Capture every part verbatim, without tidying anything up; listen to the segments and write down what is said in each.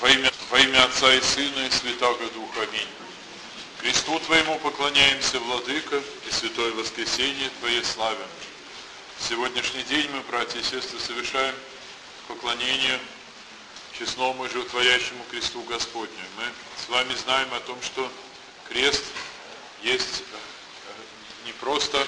Во имя, во имя Отца и Сына и Святаго Духа. Аминь. Христу Твоему поклоняемся, Владыка, и святое воскресенье Твое славим. В сегодняшний день мы, братья и сестры, совершаем поклонение честному и животворящему кресту Господню. Мы с вами знаем о том, что крест есть не просто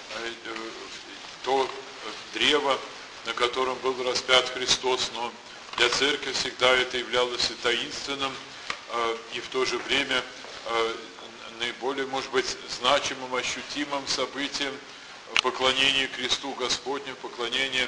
то древо, на котором был распят Христос, но для церкви всегда это являлось и таинственным, и в то же время наиболее, может быть, значимым, ощутимым событием поклонения кресту Господню, поклонения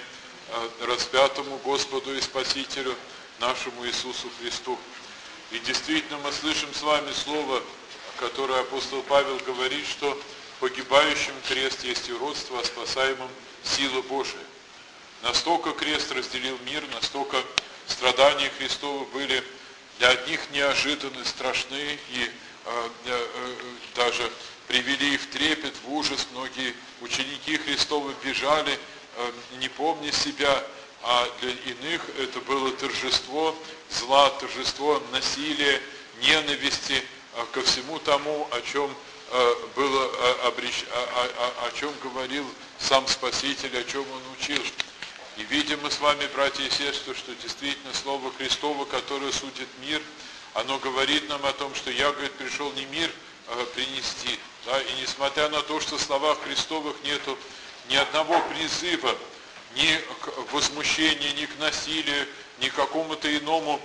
распятому Господу и Спасителю нашему Иисусу Христу. И действительно мы слышим с вами слово, которое апостол Павел говорит, что погибающим крест есть уродство, а спасаемым сила Божия. Настолько крест разделил мир, настолько страдания Христовы были для одних неожиданны, страшны и э, э, даже привели их в трепет, в ужас. Многие ученики Христовы бежали, э, не помня себя, а для иных это было торжество зла, торжество насилия, ненависти э, ко всему тому, о чем э, было э, обрещ... о, о, о чем говорил сам Спаситель, о чем Он учил. И видим мы с вами, братья и сестры, что действительно Слово Христово, которое судит мир, оно говорит нам о том, что я, говорит, пришел не мир а принести. Да? И несмотря на то, что в словах Христовых нету ни одного призыва, ни к возмущению, ни к насилию, ни к какому-то иному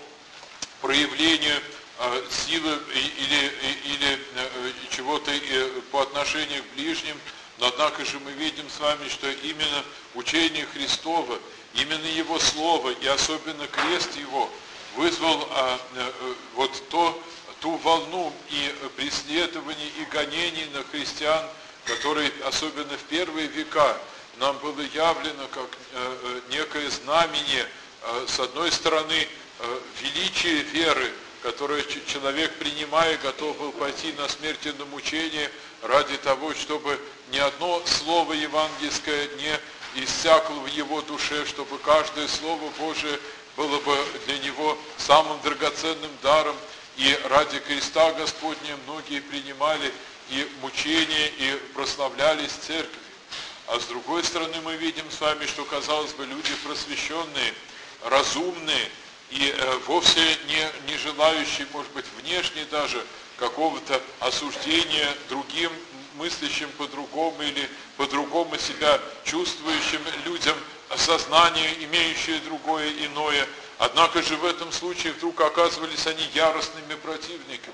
проявлению а, силы или, или чего-то по отношению к ближним, но однако же мы видим с вами, что именно учение Христово, именно Его Слово и особенно крест Его вызвал а, а, вот то, ту волну и преследований и гонений на христиан, которые особенно в первые века нам было явлено как а, некое знамение, а, с одной стороны, а, величие веры, которое человек, принимая, готов был пойти на смерть и на мучение ради того, чтобы ни одно слово евангельское не иссякло в его душе, чтобы каждое слово Божие было бы для него самым драгоценным даром. И ради креста Господня многие принимали и мучения, и прославлялись церкви. А с другой стороны мы видим с вами, что, казалось бы, люди просвещенные, разумные, и э, вовсе не, не желающие, может быть, внешне даже какого-то осуждения другим, мыслящим по-другому или по-другому себя чувствующим людям, сознание, имеющее другое, иное. Однако же в этом случае вдруг оказывались они яростными противниками,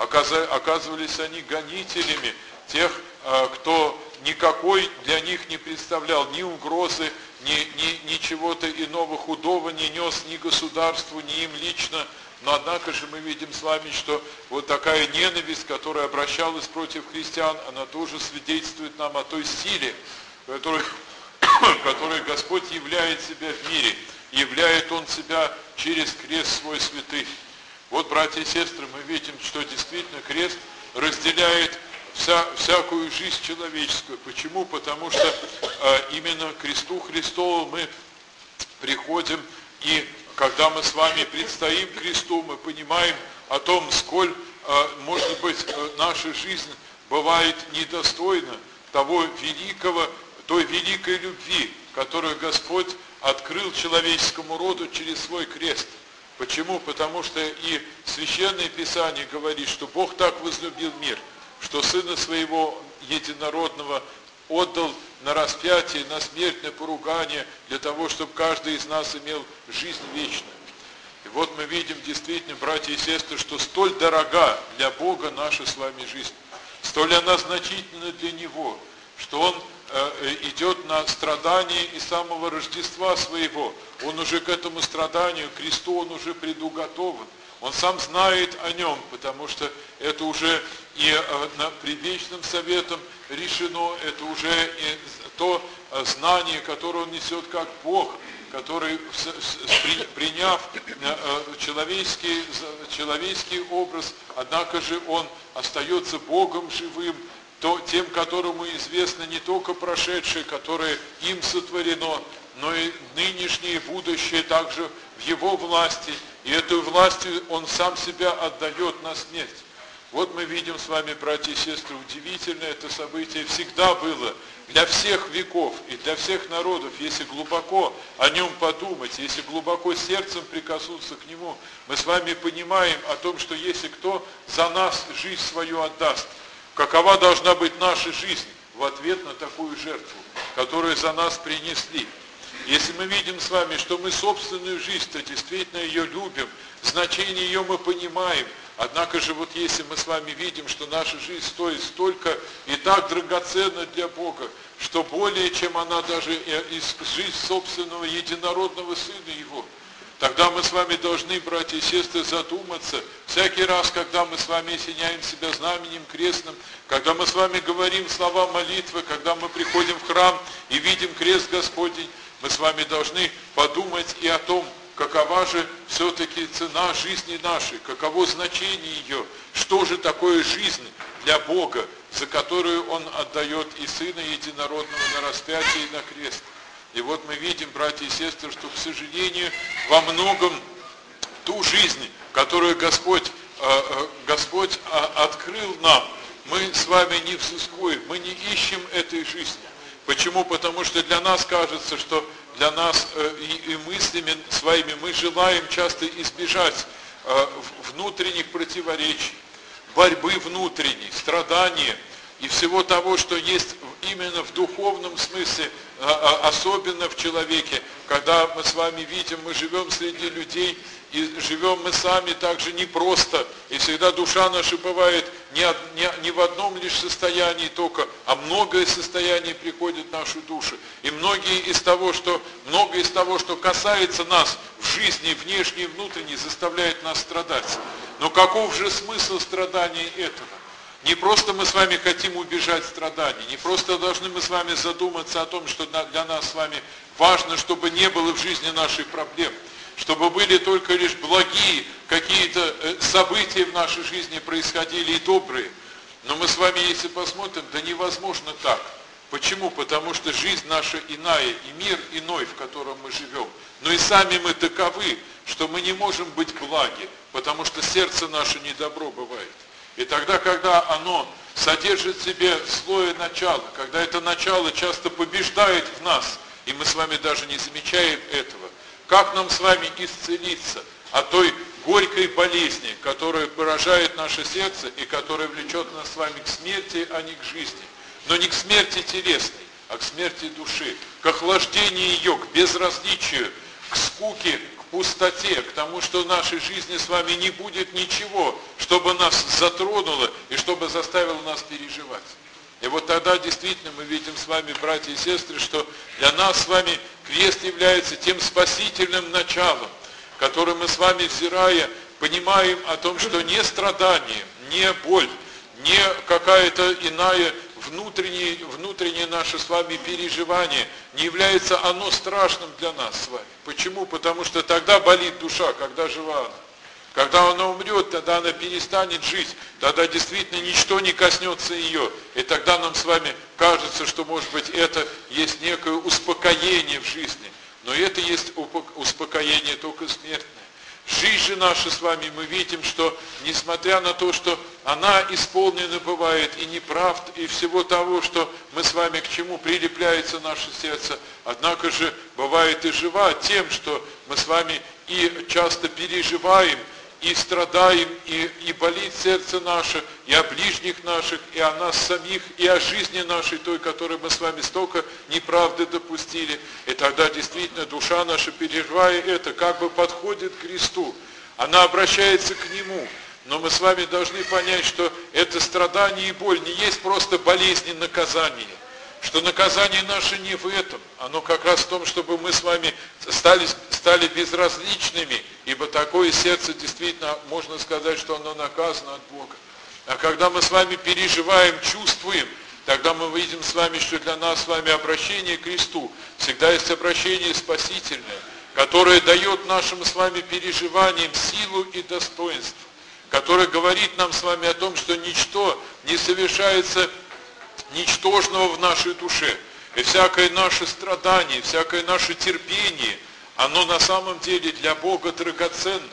оказывались они гонителями тех, э, кто никакой для них не представлял ни угрозы, ни, ни, ни чего-то иного худого не нес ни государству, ни им лично. Но однако же мы видим с вами, что вот такая ненависть, которая обращалась против христиан, она тоже свидетельствует нам о той силе, которой, которой Господь являет себя в мире. Являет Он себя через крест свой святый. Вот, братья и сестры, мы видим, что действительно крест разделяет Вся, всякую жизнь человеческую. Почему? Потому что э, именно к кресту Христову мы приходим, и когда мы с вами предстоим кресту, мы понимаем о том, сколь, э, может быть, э, наша жизнь бывает недостойна того великого, той великой любви, которую Господь открыл человеческому роду через свой крест. Почему? Потому что и Священное Писание говорит, что Бог так возлюбил мир, что Сына Своего Единородного отдал на распятие, на смерть, на поругание, для того, чтобы каждый из нас имел жизнь вечную. И вот мы видим действительно, братья и сестры, что столь дорога для Бога наша с вами жизнь, столь она значительна для Него, что Он э, идет на страдание и самого Рождества Своего. Он уже к этому страданию, к кресту, Он уже предуготован. Он сам знает о нем, потому что это уже и э, предвечным советом решено, это уже и то э, знание, которое он несет как Бог, который, с, с, при, приняв э, человеческий, человеческий образ, однако же он остается Богом живым, то, тем, которому известно не только прошедшее, которое им сотворено, но и нынешнее и будущее также в Его власти. И этой властью Он сам себя отдает на смерть. Вот мы видим с вами, братья и сестры, удивительно это событие всегда было для всех веков и для всех народов. Если глубоко о нем подумать, если глубоко сердцем прикоснуться к нему, мы с вами понимаем о том, что если кто за нас жизнь свою отдаст, какова должна быть наша жизнь в ответ на такую жертву, которую за нас принесли. Если мы видим с вами, что мы собственную жизнь-то действительно ее любим, значение ее мы понимаем, однако же вот если мы с вами видим, что наша жизнь стоит столько и так драгоценна для Бога, что более чем она даже из жизни собственного единородного Сына Его, тогда мы с вами должны, братья и сестры, задуматься всякий раз, когда мы с вами осеняем себя знаменем крестным, когда мы с вами говорим слова молитвы, когда мы приходим в храм и видим крест Господень, мы с вами должны подумать и о том, какова же все-таки цена жизни нашей, каково значение ее, что же такое жизнь для Бога, за которую Он отдает и Сына Единородного на распятие и на крест. И вот мы видим, братья и сестры, что, к сожалению, во многом ту жизнь, которую Господь, Господь открыл нам, мы с вами не взыскуем, мы не ищем этой жизни. Почему? Потому что для нас кажется, что для нас и, и мыслями своими мы желаем часто избежать внутренних противоречий, борьбы внутренней, страдания и всего того, что есть именно в духовном смысле, особенно в человеке, когда мы с вами видим, мы живем среди людей, и живем мы сами также непросто, и всегда душа наша бывает не, не, не в одном лишь состоянии только, а многое состояние приходит в нашу душу. И многие из того, что, многое из того, что касается нас в жизни, внешней и внутренней, заставляет нас страдать. Но каков же смысл страданий этого? Не просто мы с вами хотим убежать страданий, не просто должны мы с вами задуматься о том, что для нас с вами важно, чтобы не было в жизни наших проблем, чтобы были только лишь благие какие-то события в нашей жизни происходили и добрые. Но мы с вами, если посмотрим, да невозможно так. Почему? Потому что жизнь наша иная, и мир иной, в котором мы живем. Но и сами мы таковы, что мы не можем быть благи, потому что сердце наше недобро бывает. И тогда, когда оно содержит в себе злое начало, когда это начало часто побеждает в нас, и мы с вами даже не замечаем этого, как нам с вами исцелиться от той горькой болезни, которая поражает наше сердце и которая влечет нас с вами к смерти, а не к жизни. Но не к смерти телесной, а к смерти души, к охлаждению ее, к безразличию, к скуке, к пустоте, к тому, что в нашей жизни с вами не будет ничего, чтобы нас затронуло и чтобы заставило нас переживать. И вот тогда действительно мы видим с вами, братья и сестры, что для нас с вами крест является тем спасительным началом, который мы с вами, взирая, понимаем о том, что не страдание, не боль, не какая-то иная внутреннее, внутреннее наше с вами переживание, не является оно страшным для нас с вами. Почему? Потому что тогда болит душа, когда жива она. Когда она умрет, тогда она перестанет жить, тогда действительно ничто не коснется ее. И тогда нам с вами кажется, что, может быть, это есть некое успокоение в жизни. Но это есть успокоение только смертное. Жизнь же наша с вами, мы видим, что несмотря на то, что она исполнена бывает и неправд, и всего того, что мы с вами к чему прилепляется наше сердце, однако же бывает и жива тем, что мы с вами и часто переживаем, и страдаем, и, и болит сердце наше, и о ближних наших, и о нас самих, и о жизни нашей, той, которой мы с вами столько неправды допустили. И тогда действительно душа наша, переживая это, как бы подходит к кресту. Она обращается к Нему. Но мы с вами должны понять, что это страдание и боль не есть просто болезнь и наказание. Что наказание наше не в этом, оно как раз в том, чтобы мы с вами стали, стали безразличными, ибо такое сердце действительно, можно сказать, что оно наказано от Бога. А когда мы с вами переживаем, чувствуем, тогда мы видим с вами, что для нас с вами обращение к кресту всегда есть обращение спасительное, которое дает нашим с вами переживаниям силу и достоинство, которое говорит нам с вами о том, что ничто не совершается ничтожного в нашей душе. И всякое наше страдание, всякое наше терпение, оно на самом деле для Бога драгоценно.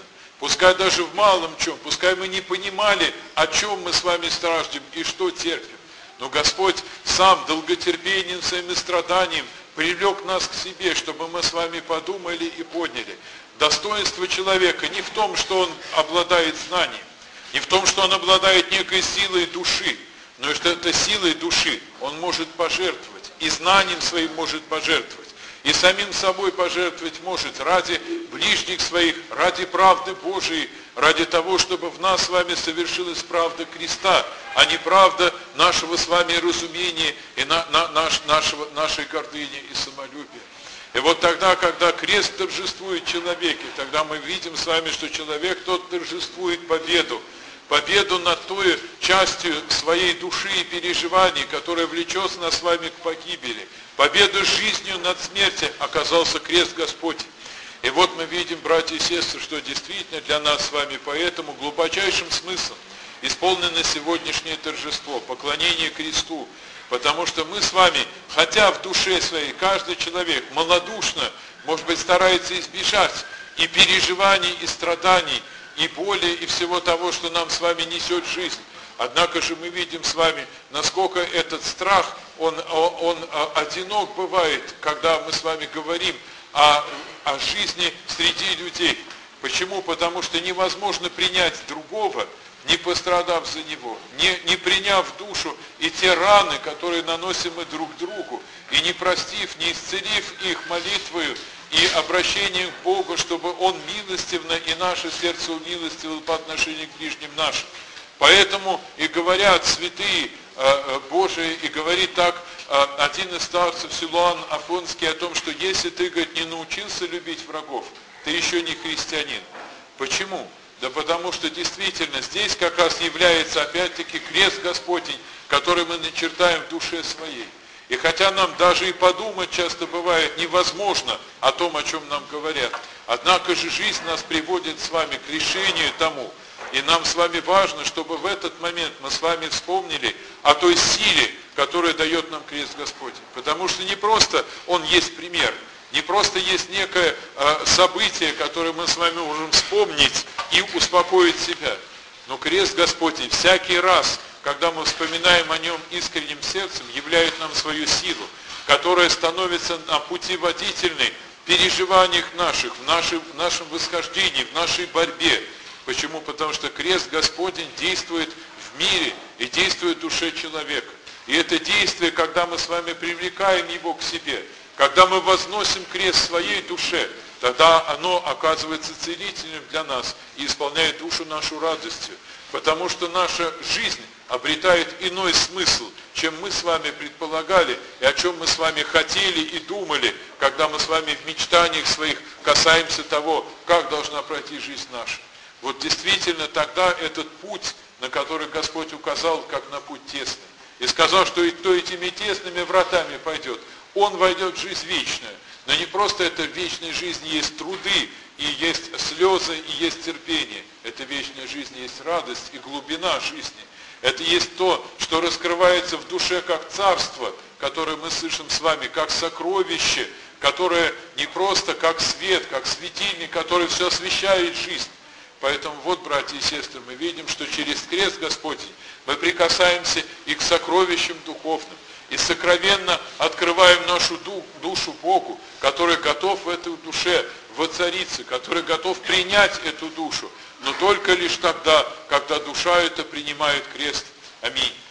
Пускай даже в малом чем, пускай мы не понимали, о чем мы с вами страждем и что терпим. Но Господь сам долготерпением, своим страданием привлек нас к себе, чтобы мы с вами подумали и поняли. Достоинство человека не в том, что он обладает знанием, не в том, что он обладает некой силой души, но и что этой силой души он может пожертвовать, и знанием своим может пожертвовать, и самим собой пожертвовать может ради ближних своих, ради правды Божией, ради того, чтобы в нас с вами совершилась правда креста, а не правда нашего с вами разумения и на, на, наш, нашего, нашей гордыни и самолюбия. И вот тогда, когда крест торжествует в человеке, тогда мы видим с вами, что человек тот торжествует победу, победу над той частью своей души и переживаний, которая влечет нас с вами к погибели. Победу жизнью над смертью оказался крест Господень. И вот мы видим, братья и сестры, что действительно для нас с вами поэтому глубочайшим смыслом исполнено сегодняшнее торжество, поклонение кресту, потому что мы с вами, хотя в душе своей каждый человек малодушно, может быть, старается избежать и переживаний, и страданий, и боли, и всего того, что нам с вами несет жизнь. Однако же мы видим с вами, насколько этот страх, он, он одинок бывает, когда мы с вами говорим о, о жизни среди людей. Почему? Потому что невозможно принять другого, не пострадав за него, не, не приняв душу и те раны, которые наносим мы друг другу, и не простив, не исцелив их молитвою и обращением к Богу, чтобы Он милостивно и наше сердце умилостивил по отношению к ближним нашим. Поэтому и говорят святые э, Божии, и говорит так э, один из старцев, Силуан Афонский, о том, что если ты, говорит, не научился любить врагов, ты еще не христианин. Почему? Да потому что действительно здесь как раз является опять-таки крест Господень, который мы начертаем в душе своей. И хотя нам даже и подумать часто бывает невозможно о том, о чем нам говорят, однако же жизнь нас приводит с вами к решению тому. И нам с вами важно, чтобы в этот момент мы с вами вспомнили о той силе, которую дает нам крест Господень. Потому что не просто он есть пример, не просто есть некое э, событие, которое мы с вами можем вспомнить и успокоить себя. Но крест Господень всякий раз, когда мы вспоминаем о нем искренним сердцем, являет нам свою силу, которая становится на пути водительной в переживаниях наших, в нашем, в нашем восхождении, в нашей борьбе. Почему? Потому что крест Господень действует в мире и действует в душе человека. И это действие, когда мы с вами привлекаем его к себе, когда мы возносим крест в своей душе, тогда оно оказывается целительным для нас и исполняет душу нашу радостью. Потому что наша жизнь обретает иной смысл, чем мы с вами предполагали и о чем мы с вами хотели и думали, когда мы с вами в мечтаниях своих касаемся того, как должна пройти жизнь наша. Вот действительно тогда этот путь, на который Господь указал, как на путь тесный, и сказал, что и кто этими тесными вратами пойдет, он войдет в жизнь вечную. Но не просто это в вечной жизни есть труды, и есть слезы, и есть терпение. Это вечная жизнь есть радость и глубина жизни. Это есть то, что раскрывается в душе как царство, которое мы слышим с вами, как сокровище, которое не просто как свет, как светильник, который все освещает жизнь. Поэтому вот, братья и сестры, мы видим, что через крест Господень мы прикасаемся и к сокровищам духовным, и сокровенно открываем нашу душу Богу, который готов в этой душе воцариться, который готов принять эту душу, но только лишь тогда, когда душа эта принимает крест. Аминь.